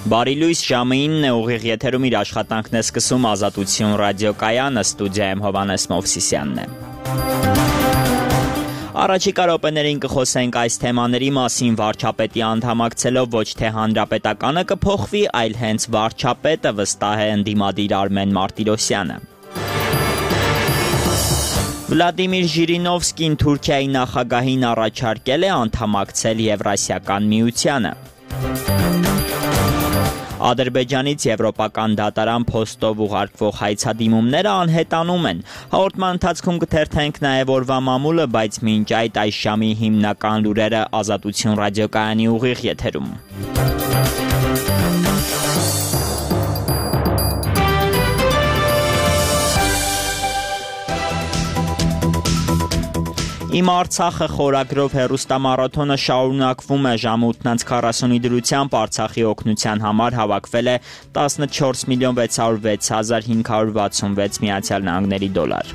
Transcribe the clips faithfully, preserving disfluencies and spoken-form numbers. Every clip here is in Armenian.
Բարի լույս, ժամը ինն է, ուղիղ եթերում իր աշխատանքն է սկսում Ազատություն ռադիոկայանը, ստուդիայում Հովհաննես Մովսիսյանն է։ Առաջիկա րոպեներին կխոսենք այս թեմաների մասին, վարչապետի անդամակցելով ոչ թե հանրապետականը կփոխվի, այլ հենց վարչապետը, վստահ է ընդդիմադիր Արմեն Մարտիրոսյանը։ Վլադիմիր Ժիրինովսկին Թուրքիայի նախագահին առաջարկել է անդամակցել Եվրասիական միությանը։ Ադրբեջանից եվրոպական դատարան փոստով ուղարկվող հայցադիմումները անհետանում են։ Հաղորդման ընթացքում կթերթենք նաև օրվա մամուլը, բայց մինչ այդ այս ժամի հիմնական լուրերը Ազատություն ռադիոկայանի ուղիղ եթերում։ Իմ Արցախը խորագրով հեռուստամարաթոնը շարունակվում է, ժամը ութ քառասունի դրությամբ Արցախի օգնության համար հավաքվել է տասնչորս միլիոն վեց հարյուր վեց հազար հինգ հարյուր վաթսունվեց Միացյալ Նահանգների դոլար։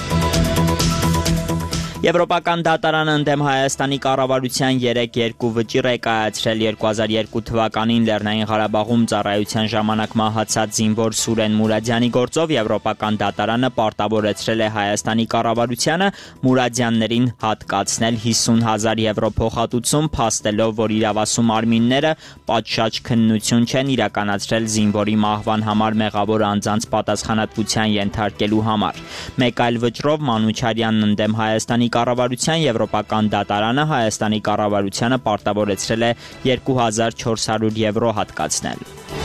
Եվրոպական դատարանը ընդդեմ Հայաստանի կառավարության երեք երկու վճիռ է կայացրել երկու հազար երկու թվականին Լեռնային Ղարաբաղում ծառայության ժամանակ մահացած զինվոր Սուրեն Մուրադյանի գործով Եվրոպական դատարանը պարտավորեցրել է Հայաստանի կառավարությանը Մուրադյաններին հատկացնել հիսուն հազար եվրո փոխհատուցում, փաստելով, որ իրավասու մարմինները պատշաճ քննություն չեն իրականացրել զինվորի մահվան համար մեղավոր անձանց պատասխանատվության ենթարկելու համար։ Մեկ այլ վճռով Մանուչարյանն ընդդեմ Հայաստանի կառավարության Եվրոպական դատարանը Հայաստանի կառավարությանը պարտավորեցրել է երկու հազար չորս հարյուր եվրո հատկացնել։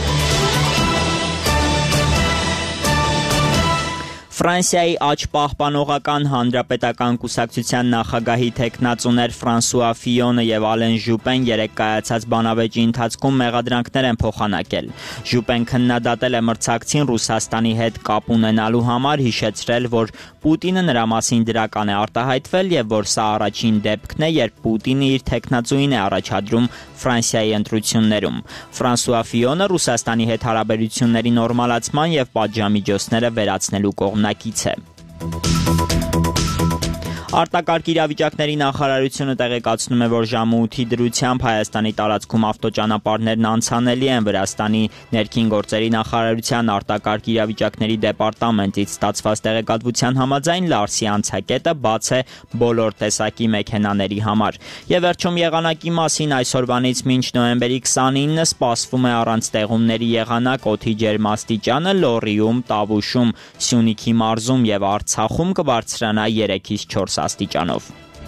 Ֆրանսիայի աջ պահպանողական հանրապետական կուսակցության նախագահի թեկնածուներ Ֆրանսուଆ Ֆիոնը եւ Ալեն Ժուպեն երեք կայացած բանավեճի ընթացքում մեղադրանքներ են փոխանակել։ Ժուպեն քննադատել է մրցակցին Ռուսաստանի հետ կապ ունենալու համար, հիշեցրել, որ Պուտինը նրա մասին դրական է արտահայտվել եւ որ սա առաջին դեպքն է, երբ Պուտինը իր թեկնածուին է առաջադրում Ֆրանսիայի ընտրություններում։ Ֆրանսուଆ Ֆիոնը Ռուսաստանի հետ հարաբերությունների նորմալացման եւ պատժամիջոցները վերացնելու կողմնակից է։ Արտակարգ իրավիճակների նախարարությունը տեղեկացնում է, որ ժամը ութի դրությամբ Հայաստանի տարածքում ավտոճանապարհներն անցանելի են։ Վրաստանի ներքին գործերի նախարարության արտակարգ իրավիճակների դեպարտամենտից ստացված տեղեկատվության համաձայն Լարսի անցակետը բաց է բոլոր տեսակի մեքենաների համար։ Եվ վերջում եղանակի մասին այսօրվանից մինչ նոյեմբերի քսանինը սպասվում է առանց տեղումների եղանակ, օդի ջերմաստիճանը Լոռիում, Տավուշում, Սյունիքի մարզում եւ Արցախում կբարձրանա երեքից չորս աստիճանով։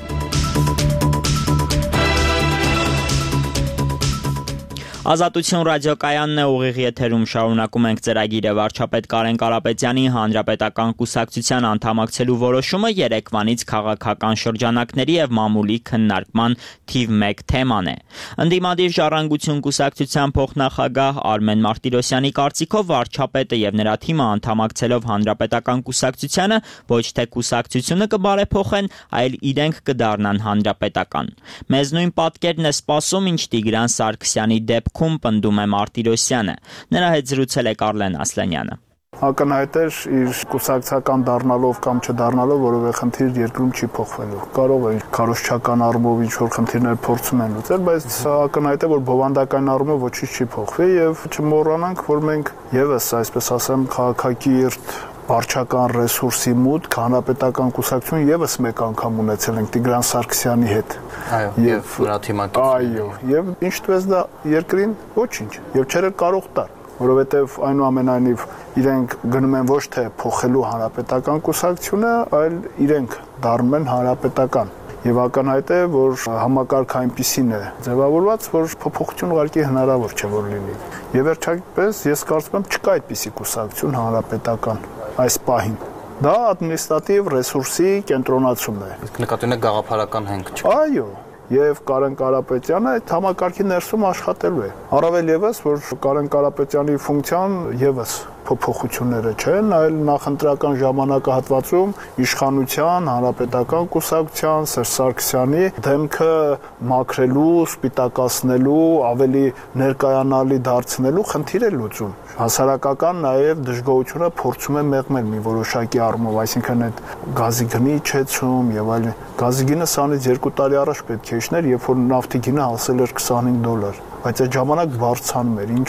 Ազատություն ռադիոկայանն է, ուղիղ եթերում շարունակում ենք ծրագիրը։ Վարչապետ Կարեն Կարապետյանի հանրապետական կուսակցության անդամակցելու որոշումը երեկվանից քաղաքական շրջանակների եւ մամուլի քննարկման թիվ մեկ թեման է։ Ընդդիմադիր ժառանգություն կուսակցության փոխնախագահ Արմեն Մարտիրոսյանի կարծիքով վարչապետը եւ նրա թիմը անդամակցելով հանրապետական կուսակցությանը ոչ թե կուսակցությունը կբարեփոխեն, այլ իրենք կդառնան հանրապետական։ Մեզ նույն պատկերն է սպասում, ինչ Տիգրան Սարգսյանի դեպքում պնդում է Մարտիրոսյանը։ Նրա հետ զրուցել է Կարլեն Ասլանյանը։ Ակնհայտ էր իր կուսակցական դառնալով կամ չդառնալով, որովհետեւ խնդիր երկրում չի փոխվելու։ Կարող է քարոզչական առումով ինչ-որ խնդիրներ փորձում են լուծել, բայց ակնհայտ է, որ բովանդական առումով ոչինչ չի փոխվի եւ չմոռանանք, որ մենք եւս, այսպես ասեմ, քաղաքակիրթ վարչական ռեսուրսի մուտք հանրապետական կուսակցություն եւս մեկ անգամ ունեցել ենք Տիգրան Սարգսյանի հետ։ Այո, եւ նրա թիմակիցները։ Այո, եւ ինչ տվեց դա երկրին ոչինչ, եւ չէր կարող տալ, որովհետեւ այնուամենայնիվ իրենք գնում են ոչ թե փոխելու հանրապետական կուսակցությունը, այլ իրենք դառնում են հանրապետական։ Եվ ակնհայտ է, որ համակարգը այնպիսին է ձևավորված, որ փոփոխություն ուղղակի հնարավոր չէ որ լինի։ Եվ վերջապես ես կարծում եմ չկա այդպիսի կուսակցություն հանրապետական այս պահին։ Դա ադմինիստրատիվ ռեսուրսի կենտրոնացումն է։ Իսկ նկատի ունեք գաղափարական հենք չէ։ Այո, եւ Կարեն Կարապետյանը այդ համակարգի ներսում աշխատելու է։ Առավել եւս, որ Կարեն Կարապետյանի ֆունկցիան եւս փոփոխությունները չեն, այլ նախընտրական ժամանակահատվածում իշխանության, հանրապետական կուսակցության, Սերժ Սարգսյանի դեմքը մաքրելու, սպիտակացնելու, ավելի ներկայանալի դարձնելու խնդիր է լուծում։ Հասարակական նաև դժգոհությունը փորձում է մեղմել մի որոշակի առումով, այսինքն այդ գազի գնի իջեցում եւ այլն։ Գազի գինը սանից երկու տարի առաջ պետք է իջներ, երբ որ նավթի գինը հասել էր քսանհինգ դոլար, բայց այդ ժամանակ բարձրանում էր, ինչու՞։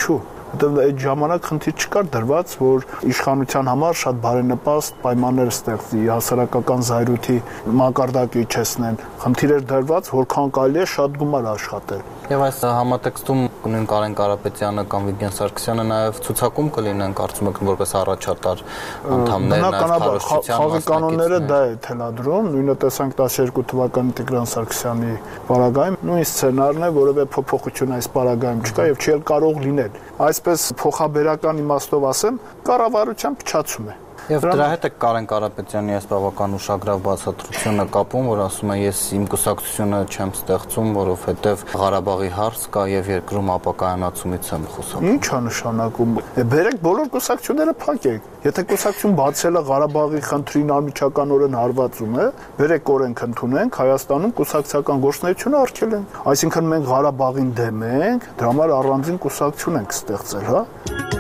որտեղ այդ ժամանակ խնդիր չկար դրված, որ իշխանության համար շատ բարենպաստ պայմաններ ստեղծի, հասարակական զայրույթի մակարդակը իջեցնեն։ Խնդիր էր դրված, որքան կարելի է շատ գումար աշխատել։ Եվ այս համատեքստում նույն Կարեն Կարապետյանը կամ Վիգեն Սարգսյանը նաև ցուցակում կլինեն, կարծում եք, որպես առաջատար անդամներ, նաև քարոզչության խաղի կանոնները դա է թելադրում, նույնը տեսանք տասներկու թվականի Տիգրան Սարգսյանի պարագայում, նույն սցենարն է, որևէ փոփոխություն այս պարագայում չկա եւ չի էլ կարող լինել։ Այսպես փոխաբերական իմաստով ասեմ, կառավարության փչացում է։ Եվ դրա հետ է Կարեն Կարապետյանի այս բավական ուշագրավ բացատրությունը կապում, որ ասում է ես իմ կուսակցությունը չեմ ստեղծում, որովհետև Ղարաբաղի հարց կա եւ երկրում ապակայանացումից եմ խոսում։ Ինչ է նշանակում։ Բերեք բոլոր կուսակցությունները փակեք։ Եթե կուսակցություն բացել է Ղարաբաղի խնդրին անմիջականորեն հարվածում է, բերեք օրենք ընդունենք, Հայաստանում կուսակցական գործունեությունը արգելենք։ Այսինքն մենք Ղարաբաղին դեմ ենք, դրա համար առանձին կուսակցություն ենք ստեղծել, հա։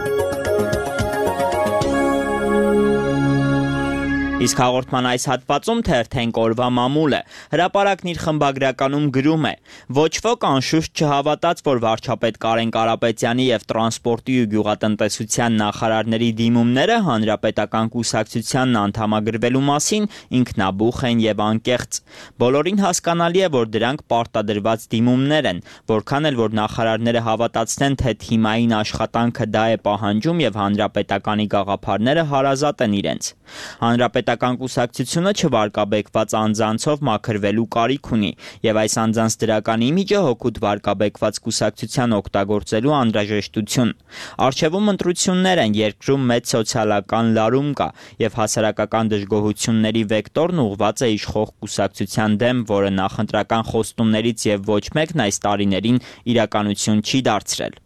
Իսկ հաղորդման այս հատվածում թերթենք օրվա մամուլը։ Հրապարակն իր խմբագրականում գրում է. ոչ ոք անշուշտ չհավատաց, որ վարչապետ Կարեն Կարապետյանի եւ տրանսպորտի ու գյուղատնտեսության նախարարների դիմումները հանրապետական կուսակցությանն անդամագրվելու մասին ինքնաբուխ են եւ անկեղծ։ Բոլորին հասկանալի է, որ դրանք պարտադրված դիմումներ են, որքան էլ որ նախարարները հավատացնեն, թե թիմային աշխատանքը դա է պահանջում եւ հանրապետականի գաղափարները հարազատ են իրենց։ Հանրապետական կուսակցությունը չվարկաբեկված անձանցով մաքրվելու կարիք ունի եւ այս անձանց դրական իմիջը հօգուտ վարկաբեկված կուսակցության օգտագործելու անհրաժեշտություն։ Արժևում ընտրություններ են, երկրում մեծ սոցիալական լարում կա եւ հասարակական դժգոհությունների վեկտորն ուղղված է իշխող կուսակցության դեմ, որը նախընտրական խոստումներից եւ ոչ մեկն այս տարիներին իրականություն չի դարձրել։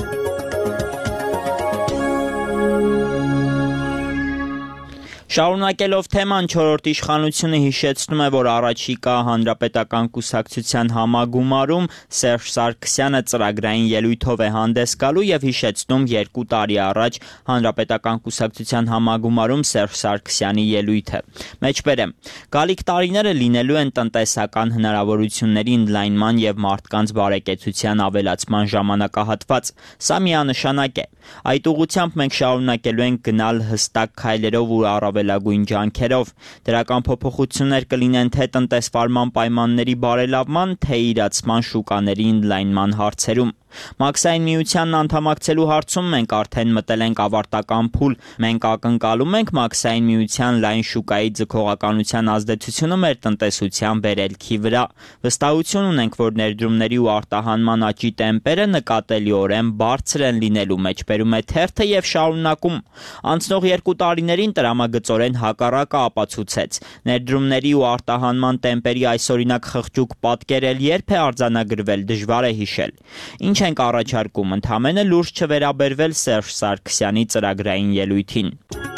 Շարունակելով թեման, չորրորդ իշխանությունը հիշեցնում է, որ առաջիկա հանրապետական կուսակցության համագումարում Սերժ Սարգսյանը ծրագրային ելույթով է հանդես գալու եւ հիշեցնում երկու տարի առաջ հանրապետական կուսակցության համագումարում Սերժ Սարգսյանի ելույթը։ Մեջբերեմ, գալիք տարիները լինելու են տնտեսական հնարավորությունների ընդլայնման եւ մարդկանց բարեկեցության ավելացման ժամանակահատված։ Սա միանշանակ է։ Այդ ուղղությամբ մենք շարունակելու ենք գնալ հստակ քայլերով ու առավելագույն ջանքերով։ Դրական փոփոխություններ կլինեն թե տնտեսվարման պայմանների բարելավման, թե իրացման շուկաների ընդլայնման հարցերում։ Մաքսային միությանն անդամակցելու հարցում մենք արդեն մտել ենք ավարտական փուլ։ Մենք ակնկալում ենք Մաքսային միության լայն շուկայի ձգողականության ազդեցությունը մեր տնտեսության վերելքի վրա։ Վստահություն ունենք, որ ներդրումների ու արտահանման աճի տեմպերը նկատելիորեն բարձր են լինելու, մեջբերում է թերթը եւ շարունակում։ Անցնող երկու տարիներին տրամագծորեն հակառակը ապացուցեց։ Ներդրումների ու արտահանման տեմպերի այսօրինակ խղճուկ պատկերել երբ է արձանագրվել, դժվար է հիշել։ Ինչ ենք առաջարկում, ընդհանրապես լուրջ չվերաբերվել Սերժ Սարգսյանի ծրագրային ելույթին։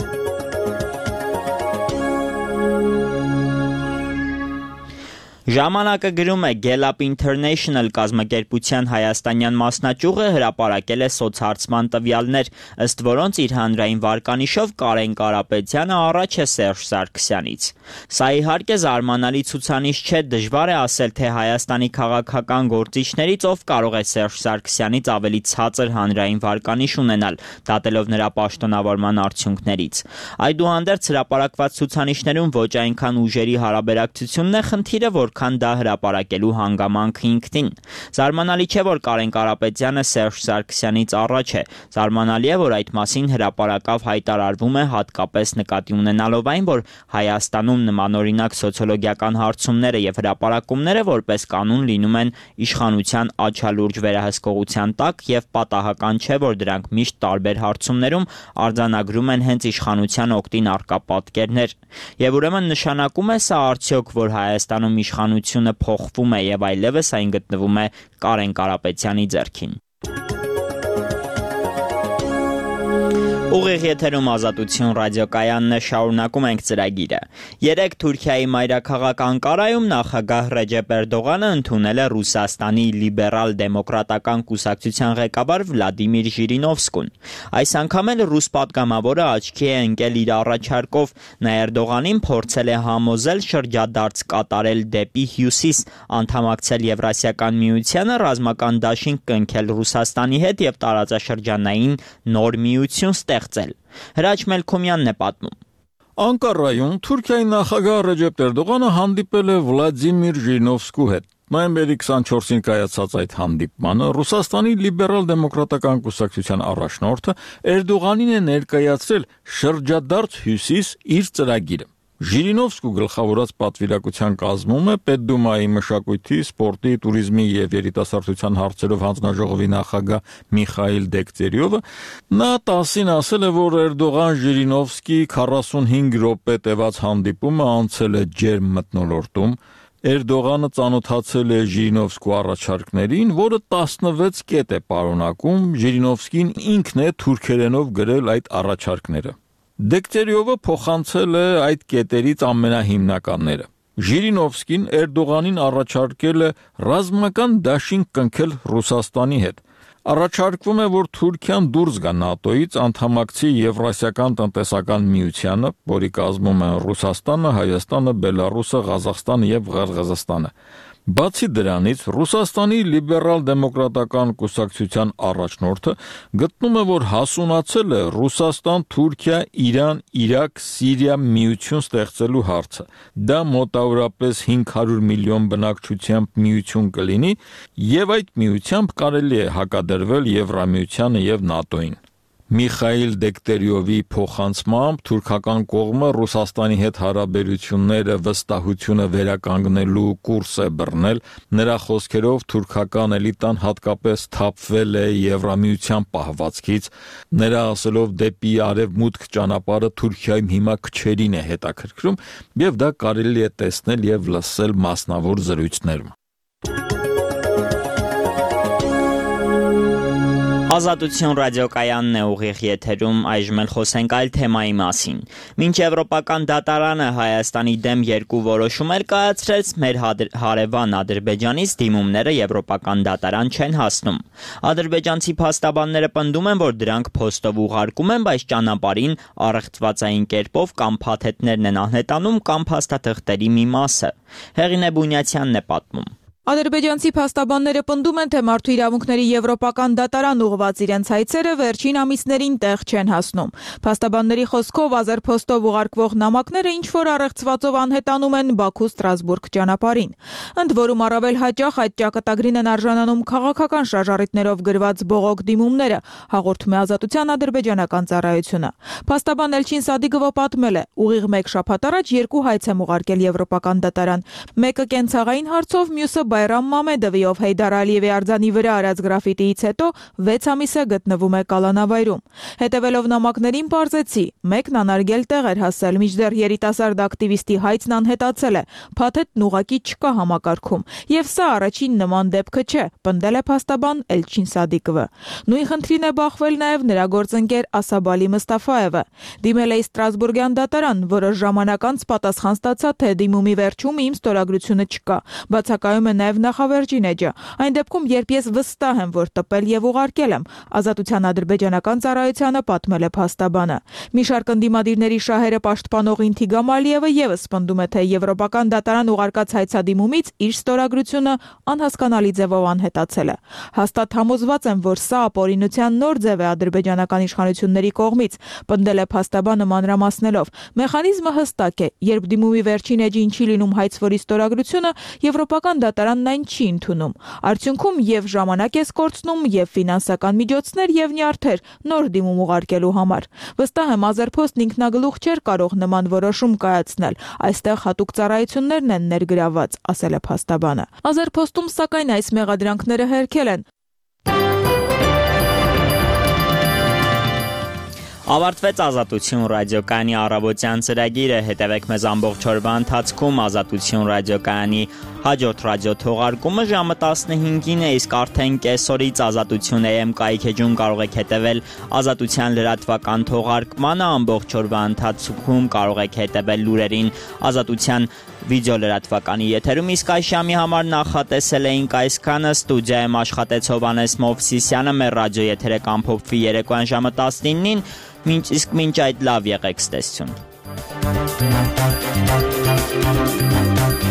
Ժամանակը գրում է Gallup International կազմակերպության հայաստանյան մասնաճյուղը հրապարակել է սոցհարցման տվյալներ, ըստ որոնց իր հանրային վարկանիշով Կարեն Կարապետյանը առաջ է Սերժ Սարգսյանից։ Սա իհարկե զարմանալի ցուցանիշ չէ, դժվար է ասել, թե Հայաստանի քաղաքական գործիչներից ով կարող է Սերժ Սարգսյանից ավելի ցածր հանրային վարկանիշ ունենալ, դատելով նրա պաշտոնավարման արդյունքներից։ Այդուհանդերձ հրապարակված ցուցանիշներում ոչ այնքան ուժերի հարաբերակցությունն է խնդիրը, որ քան դա հրապարակելու հանգամանքը ինքնին։ Զարմանալի չէ, որ Կարեն Կարապետյանը Սերժ Սարգսյանից առաջ է։ Զարմանալի է, որ այդ մասին հրապարակավ հայտարարվում է հատկապես նկատի ունենալով այն, որ Հայաստանում նմանօրինակ սոցիոլոգիական հարցումները եւ հրապարակումները որպես կանոն լինում են իշխանության աչալուրջ վերահսկողության տակ եւ պատահական չէ, որ դրանք միշտ տարբեր հարցումներում արձանագրում են հենց իշխանության օգտին առկա պատկերներ։ Եվ ուրեմն նշանակում է սա արդյոք, որ Հայաստանում իշխանությունը փոխվում է եւ այլևս այն գտնվում է Կարեն Կարապետյանի ձեռքին։ Ուղիղ եթերում Ազատություն ռադիոկայանն է, շարունակում ենք ծրագիրը։ Երեկ Թուրքիայի մայրաքաղաք Անկարայում նախագահ Ռեջեփ Էրդողանը ընդունել է Ռուսաստանի լիբերալ դեմոկրատական կուսակցության ղեկավար Վլադիմիր Ժիրինովսկուն։ Այս անգամ էլ ռուս պատգամավորը աչքի է ընկել իր առաջարկով, նա Էրդողանին փորձել է համոզել շրջադարձ կատարել դեպի հյուսիս, անդամակցել Եվրասիական միությանը, ռազմական դաշինք կնքել Ռուսաստանի հետ եւ տարածաշրջանային նոր միություն ստեղծել։ Հրաչ Մելքոմյանն է պատմում։ Անկարայում Թուրքիայի նախագահ Ռեջեփ Էրդողանը հանդիպել է Վլադիմիր Ժիրինովսկու հետ։ Նոյեմբերի քսանչորսին կայացած այդ հանդիպմանը Ռուսաստանի լիբերալ դեմոկրատական կուսակցության առաջնորդը Էրդողանին է ներկայացրել շրջադարձ հյուսիս իր ծրագիրը։ Ժիրինովսկու գլխավորած պատվիրակության կազմում է Պետդումայի մշակույթի, սպորտի, туриզմի եւ երիտասարդության հարցերով հանձնաժողովի նախագահ Միխայիլ Դեկտերյովը։ Նա տասին ասել է, որ Էրդողան-Ժիրինովսկի քառասունհինգ րոպե տևած հանդիպումը անցել է ջերմ մթնոլորտում։ Էրդողանը ծանոթացել է Ժիրինովսկու առաջարկներին, որը տասնվեց կետ է պարունակում, Ժիրինովսկին ինքն է թուրքերենով գրել այդ առաջարկները։ Դեկտերյովը փոխանցել է այդ կետերից ամենահիմնականները։ Ժիրինովսկին Էրդողանին առաջարկել է ռազմական դաշինք կնքել Ռուսաստանի հետ։ Առաջարկվում է, որ Թուրքիան դուրս գա ՆԱՏՕ-ից, անդամակցի Եվրասիական տնտեսական միությանը, որի կազմում են Ռուսաստանը, Հայաստանը, Բելարուսը, Ղազախստանը եւ Ղրղզստանը։ Բացի դրանից, Ռուսաստանի լիբերալ դեմոկրատական կուսակցության առաջնորդը գտնում է, որ հասունացել է Ռուսաստան, Թուրքիա, Իրան, Իրաք, Սիրիա միություն ստեղծելու հարցը։ Դա մոտավորապես հինգ հարյուր միլիոն բնակչությամբ միություն կլինի, եւ այդ միությամբ կարելի է հակադրվել Եվրամիությանը եւ ՆԱՏՕ-ին։ Միխայիլ Դեկտերյովի փոխանցմամբ թուրքական կողմը Ռուսաստանի հետ հարաբերությունները վստահությունը վերականգնելու կուրս է բռնել, նրա խոսքերով թուրքական էլիտան հատկապես թափվել է Եվրամիության պահվածքից, նրա ասելով դեպի արևմուտք ճանապարհը Թուրքիայում հիմա քչերին է հետաքրքրում, եւ դա կարելի է տեսնել եւ լսել մասնավոր զրույցներում։ Ազատություն ռադիոկայանն է, ուղիղ եթերում, այժմ էլ խոսենք այլ թեմայի մասին։ Մինչ Եվրոպական դատարանը Հայաստանի դեմ երկու որոշում էր կայացրել, մեր հարևան Ադրբեջանից դիմումները Եվրոպական դատարան չեն հասնում։ Ադրբեջանցի փաստաբանները պնդում են, որ դրանք փոստով ուղարկում են, բայց ճանապարհին առեղծվածային կերպով կամ փաթեթներն են անհետանում, կամ փաստաթղթերի մի մասը։ Հեղինե Բունյացյանն է պատմում։ Ադրբեջանցի փաստաբանները պնդում են, թե մարդու իրավունքների Եվրոպական դատարան ուղղված իրենց հայցերը վերջին ամիսներին տեղ չեն հասնում։ Փաստաբանների խոսքով ազերփոստով ուղարկվող նամակները ինչ-որ առեղծվածով անհետանում են Բաքու-Ստրասբուրգ ճանապարհին։ Ընդ որում առավել հաճախ այդ ճակատագրին են արժանանում քաղաքական շարժառիթներով գրված բողոք դիմումները, հաղորդում է Ազատության ադրբեջանական ծառայությունը։ Փաստաբան Էլչին Սադիգովը պատմել է, ուղիղ մեկ շաբաթ առաջ երկու հայց եմ ուղարկել Եվրոպական դատարան։ Մեկը կենցաղային հարցով, մյուսը Բայրամ Մամեդովի, ով Հեյդար Ալիևի արձանի վրա արած գրաֆիտիից հետո վեց ամիս է գտնվում է Կալանավայրում։ Հետևելով նամակներին պարզեցի, մեկն անարգել տեղ էր հասել, մինչդեռ երիտասարդ ակտիվիստի հայցն անհետացել է, փաթեթն ուղղակի չկա համակարգում, եւ սա առաջին նման դեպքը չէ, պնդել է փաստաբան Էլչին Սադիկովը։ Նույն խնդրին է բախվել նաեւ նրա գործընկեր Ասաբալի Մստաֆայևը։ Դիմել է Ստրասբուրգյան դատարան, որը ժամանակ անց պատասխան ստացա, թե դիմումի վերջում իմ ստորագրությունը չկա։ Բացակայում է նաև նախավերջին էջը։ Այն դեպքում, երբ ես վստահ եմ, որ տպել եւ ուղարկել եմ, Ազատության ադրբեջանական ծառայությանը պատմել է փաստաբանը։ Մի շարք ընդդիմադիրների շահերը պաշտպանող Ինթիգ Ամալիևը եւս պնդում է, թե Եվրոպական դատարան ուղարկած հայցադիմումից իր ստորագրությունը անհասկանալի ձևով անհետացել է։ Հաստատ համոզված եմ, որ սա ապօրինության նոր ձև է ադրբեջանական իշխանությունների կողմից, պնդել է փաստաբանը մանրամասնելով։ Մեխանիզմը հստակ է, երբ դիմումի վերջին էջին չի լինում հայցվորի ստորագրությունը, Եվրոպական դատարանն այն չի ընդունում։ Արդյունքում եւ ժամանակ է կորցնում, եւ ֆինանսական միջոցներ, եւ նյարդեր նոր դիմում ուղարկելու համար։ Վստահ եմ, Ազերփոստն ինքնագլուխ չէր կարող նման որոշում կայացնել։ Այստեղ հատուկ ծառայություններն են ներգրավված, ասել է փաստաբանը։ Ազերփոստում սակայն այս մեղադրանքները հերքել են։ Ավարտվեց Ազատություն ռադիոկայանի առավոտյան ծրագիրը, հետևեք մեզ ամբողջ օրվա ընթացքում Ազատություն ռադիոկայանի Հաջորդ ռադիո թողարկումը ժամը տասնհինգին է, իսկ արդեն կեսօրից Ազատություն էյ էմ կայքեջում կարող եք հետևել Ազատության լրատվական թողարկմանը, ամբողջ օրվա ընթացքում կարող եք հետևել լուրերին Ազատության վիդեոլրատվականի եթերում, իսկ այս ժամի համար նախատեսել էինք այսքանը, ստուդիայում աշխատեց Հովհաննես Մովսիսյանը, մեր ռադիո եթերը կամփոփվի երեկոյան ժամը տասնինին, մինչ իսկ մինչ այդ լավ եղեք, ցտեսություն։